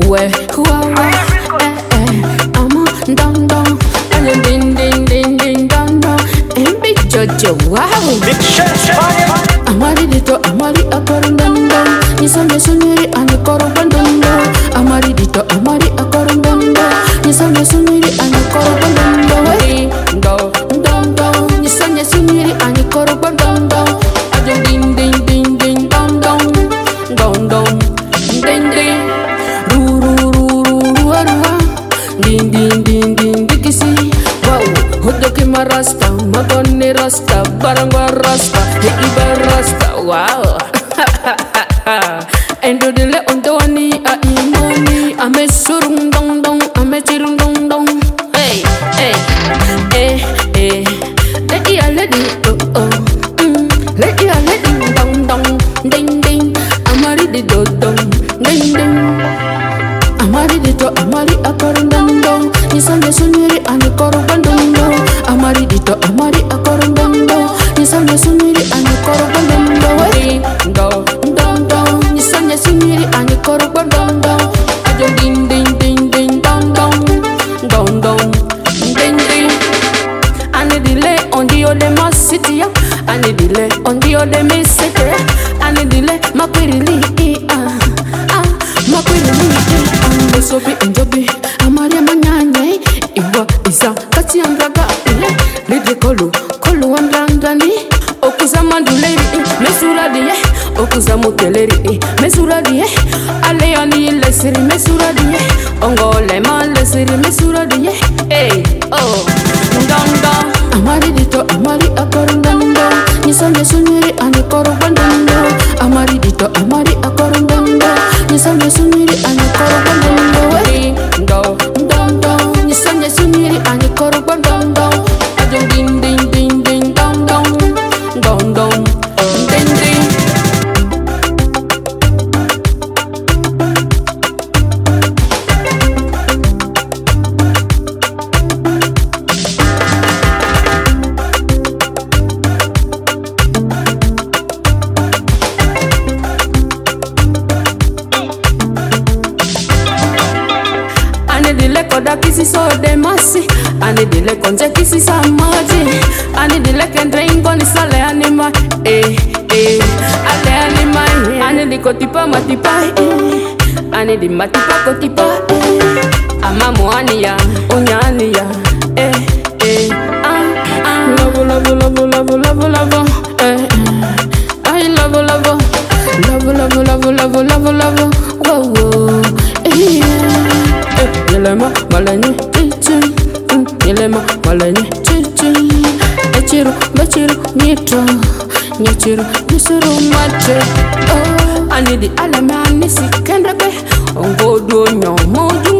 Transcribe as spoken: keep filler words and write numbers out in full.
Where, wow, eh, eh, I'm a dong dong, and a ding ding ding ding dong dong, and big jojo, wow. Big shots fire. Amari dito, amari akorondando, nisame suniri ane korobando. Amari dito, amari akorondando, nisame suniri ane korobando. Hey, do, dong dong, nisame suniri ane korobando. Adon ding ding ding ding dong dong, dong dong, ding ding, ru ru ru ru ru ru, ding ding ding ding dikisi. Wow, hodoke marasta, magone rasta, barangwa rasta, heiba rasta. Wow. Endo dile ontoni a imoni, ame surung dong dong, ame chirung dong dong. Hey, hey, eh, eh, let ya lady, oh oh, mm, let ya lady dong dong, ding ding, amari di do dong, ding ding, amari di do, amari akorondando, nisame suniri ane korobando, amari di do, amari akorondando, nisame suniri ane korobando, hey, do, dong dong, nisame suniri ane korobando, ajo ding ding ding ding dong dong, dong dong, ding ding, ane delay on the ode ma city, ane delay on the ode me city, ane delay ma kwirili, ah, ah, ma kwirili, ah, sobi enjobi, amari manyanye, iwa isa kati andraga, lidi kolu, kolu andrangani, okuza manduleri, mesura diye, okuza muteleri, mesura diye, aleyani lesiri, mesura diye, ongole ma lesiri, mesura diye, hey, oh, ndanga, amari dito, amari akorondando, nisame suniri ane korobando, amari dito, amari akorondando, nisame suniri ane korobando, hey, ndo, ndo, ndo, nisame suniri ane korobando, ajo ding ding ding ding dong dong, dong dong, ding ding. Ane dile koda kisi so de masi, ane dile konje kisi sa maji, ane dile kendrengo ni sale anima, eh eh, ale anima, ane di kotipa matipa, eh, ane di matipa kotipa, eh, amamu ania, onyania, eh eh, ah ah, love love love love love love, eh eh, I love love, love love love love love love, wow wow, eh yeah. Yelema malanye chichi, yelema malanye chichi. Echiru bechiru nitro, nyechiru nisuru mache. Oh, ani di alame ani si kendebe, ongo do nyo moju